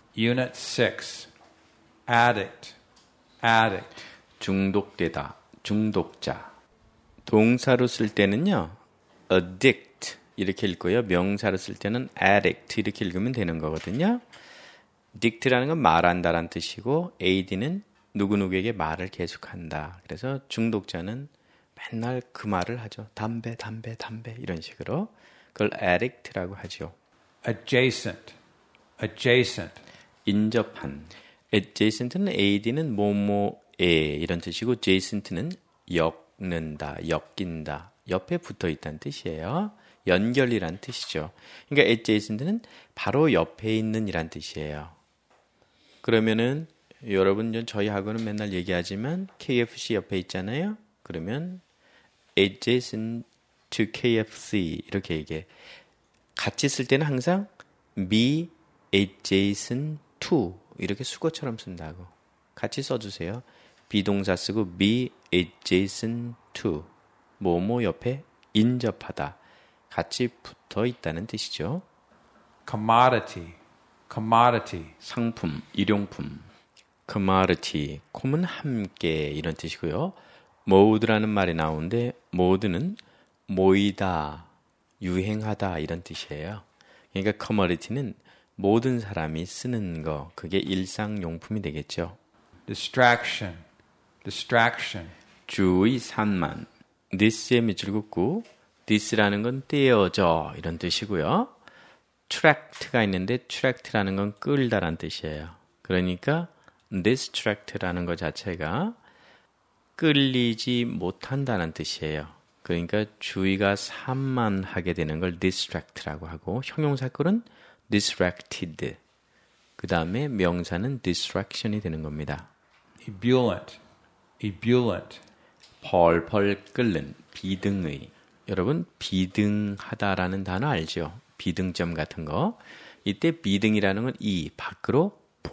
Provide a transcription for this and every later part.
Unit 6. Addict. Addict. 중독되다, 중독자. 동사로 쓸 때는요, addict 이렇게 읽고요. 명사로 쓸 때는 addict 이렇게 읽으면 되는 거거든요. dict라는 건 말한다라는 뜻이고 aid는 누구누구에게 말을 계속한다. 그래서 중독자는 맨날 그 말을 하죠. 담배, 담배, 담배 이런 식으로. 그걸 addict라고 하죠. Adjacent. Adjacent. 인접한. adjacent는 ad는 뭐뭐에 이런 뜻이고 adjacent는 엮는다, 엮인다, 옆에 붙어 있다는 뜻이에요. 연결이란 뜻이죠. 그러니까 adjacent는 바로 옆에 있는 이란 뜻이에요. 그러면은 여러분 저희하고는 맨날 얘기하지만 KFC 옆에 있잖아요. 그러면 adjacent to KFC 이렇게 얘기해. 같이 쓸 때는 항상 be adjacent to 이렇게 수거처럼 쓴다고. 같이 써주세요. 비동사 쓰고 be adjacent to 뭐뭐 옆에 인접하다. 같이 붙어 있다는 뜻이죠. Commodity. Commodity. 상품, 일용품. commodity, 콤은 함께 이런 뜻이고요. mode라는 말이 나오는데 mode는 모이다, 유행하다 이런 뜻이에요. 그러니까 commodity는 모든 사람이 쓰는 거, 그게 일상용품이 되겠죠. Distraction. Distraction. 주의 산만. this의 밑줄 긋고 this라는 건 떼어져 이런 뜻이고요. tract가 있는데 tract라는 건 끌다라는 뜻이에요. 그러니까 distract라는 것 자체가 끌리지 못한다는 뜻이에요. 그러니까 주의가 산만하게 되는 걸 distract라고 하고 형용사 끌은 distracted. 그 다음에 명사는 distraction이 되는 겁니다. Ebullient. Ebullient. 펄펄 끓는 비등의. 여러분 비등하다라는 단어 알죠? 비등점 같은 거. 이때 비등이라는 건 이 밖으로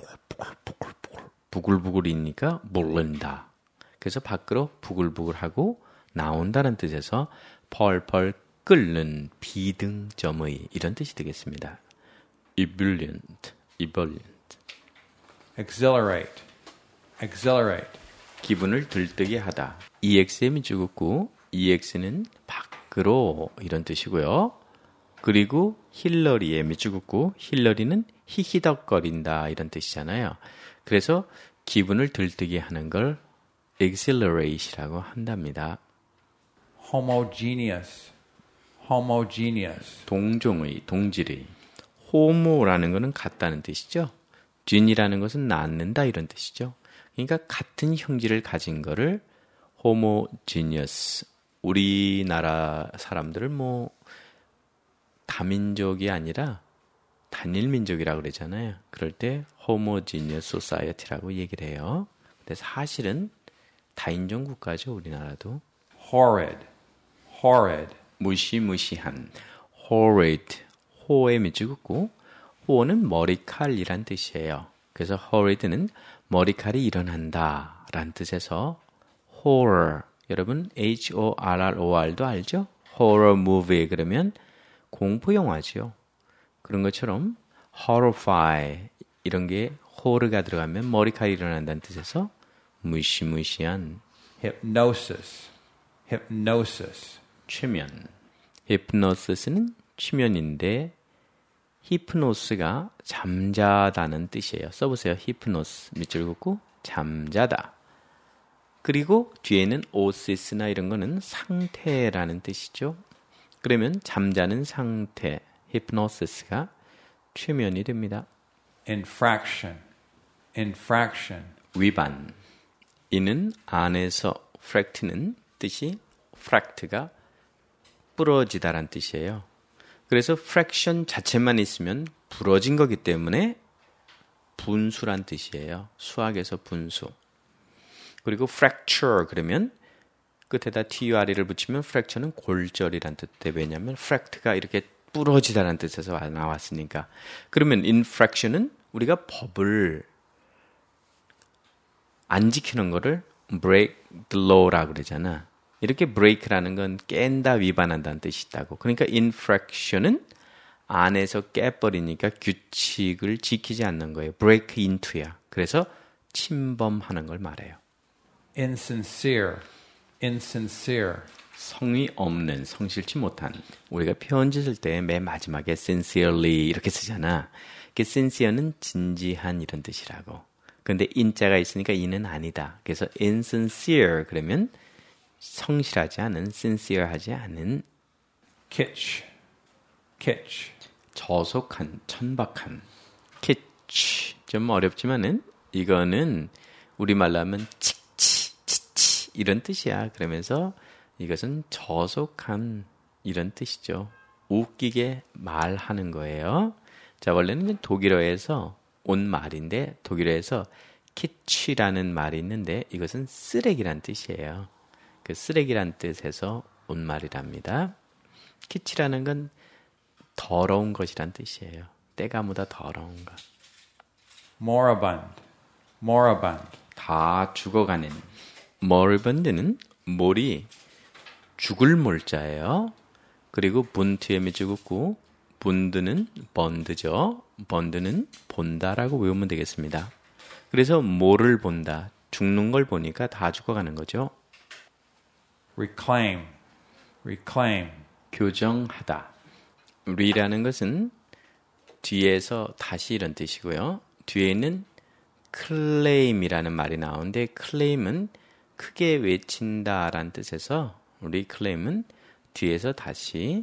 부글부글이니까 모른다. 그래서 밖으로 부글부글하고 나온다는 뜻에서 펄펄 끓는 비등점의 이런 뜻이 되겠습니다. ebullient, ebullient. Exhilarate. Exhilarate. 기분을 들뜨게 하다. EX의 밑줄 긋고 EX는 밖으로 이런 뜻이고요. 그리고 힐러리의 밑줄 긋고 힐러리는 히히덕거린다 이런 뜻이잖아요. 그래서 기분을 들뜨게 하는 걸 exhilarate이라고 한답니다. Homogeneous. Homogeneous. 동종의, 동질의. 호모라는 것은 같다는 뜻이죠. gene이라는 것은 낳는다 이런 뜻이죠. 그러니까 같은 형질을 가진 거를 homogeneous. 우리나라 사람들을 다민족이 아니라 단일민족이라고 그러잖아요. 그럴 때 homogeneous society라고 얘기를 해요. 근데 사실은 다인종 국가죠, 우리나라도. Horrid. Horrid. 무시무시한. horrid. 호의 밑줄 긋고 호는 머리칼이란 뜻이에요. 그래서 horrid는 머리칼이 일어난다 라는 뜻에서 horror. 여러분 HORROR도 알죠? horror movie 그러면 공포영화죠. 그런 것처럼 horrify 이런 게 horror가 들어가면 머리칼이 일어난다는 뜻에서 무시무시한. Hypnosis. Hypnosis. 최면. hypnosis는 최면인데 히프노스가 잠자다는 뜻이에요. 써보세요. 히프노스 밑줄 긋고 잠자다. 그리고 뒤에는 오시스나 이런 거는 상태라는 뜻이죠. 그러면 잠자는 상태, 히프노시스가 최면이 됩니다. Infraction. Infraction. 위반. 이는 안에서 fract는 뜻이 fract가 부러지다란 뜻이에요. 그래서 fraction 자체만 있으면 부러진 거기 때문에 분수란 뜻이에요. 수학에서 분수. 그리고 fracture 그러면 끝에다 tur를 붙이면 fracture는 골절이란 뜻인데 왜냐하면 fract가 이렇게 부러지다라는 뜻에서 나왔으니까. 그러면 infraction은 우리가 법을 안 지키는 거를 break the law라고 그러잖아. 이렇게 break라는 건 깬다, 위반한다는 뜻이 있다고. 그러니까 infraction은 안에서 깨버리니까 규칙을 지키지 않는 거예요. break into야. 그래서 침범하는 걸 말해요. insincere, insincere. 성의 없는, 성실치 못한. 우리가 편지 쓸 때 맨 마지막에 sincerely 이렇게 쓰잖아. 그 sincere는 진지한 이런 뜻이라고. 근데 인자가 있으니까 이는 아니다. 그래서 insincere 그러면 성실하지 않은, sincere하지 않은. kitsch, kitsch. 저속한, 천박한. kitsch. 좀 어렵지만은 이거는 우리말로 하면 칙치, 치치 이런 뜻이야. 그러면서 이것은 저속한 이런 뜻이죠. 웃기게 말하는 거예요. 자, 원래는 독일어에서 온 말인데 독일어에서 kitsch라는 말이 있는데 이것은 쓰레기란 뜻이에요. 그 쓰레기란 뜻에서 온 말이랍니다. kitsch라는 건 더러운 것이란 뜻이에요. 때가 묻어 더러운 것. moribund, moribund. 다 죽어가는. moribund는 몰이 죽을 몰자예요. 그리고 bun트에 죽었고 bun드는 번드죠. 번드는 본다라고 외우면 되겠습니다. 그래서 뭐를 본다. 죽는 걸 보니까 다 죽어가는 거죠. reclaim, reclaim. 교정하다. re라는 것은 뒤에서 다시 이런 뜻이고요. 뒤에 있는 claim이라는 말이 나오는데 claim은 크게 외친다라는 뜻에서 reclaim은 뒤에서 다시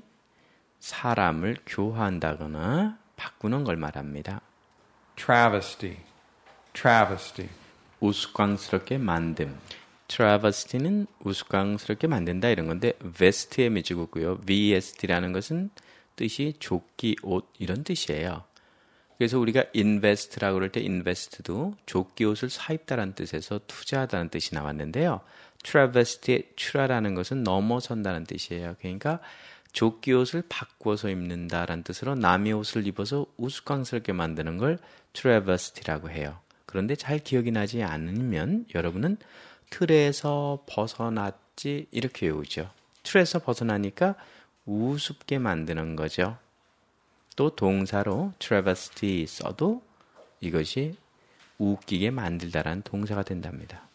사람을 교화한다거나 바꾸는 걸 말합니다. travesty, travesty. 우스꽝스럽게 만듦. travesty는 우스꽝스럽게 만든다 이런 건데 vest에 맺고요. vest라는 것은 뜻이 조끼, 옷 이런 뜻이에요. 그래서 우리가 invest라고 그럴 때 invest도 조끼 옷을 사입다라는 뜻에서 투자하다는 뜻이 나왔는데요. travesty, 출하라는 것은 넘어선다는 뜻이에요. 그러니까 조끼 옷을 바꿔서 입는다라는 뜻으로 남의 옷을 입어서 우스꽝스럽게 만드는 걸 travesty라고 해요. 그런데 잘 기억이 나지 않으면 여러분은 틀에서 벗어났지 이렇게 외우죠. 틀에서 벗어나니까 우습게 만드는 거죠. 또 동사로 travesty 써도 이것이 웃기게 만들다라는 동사가 된답니다.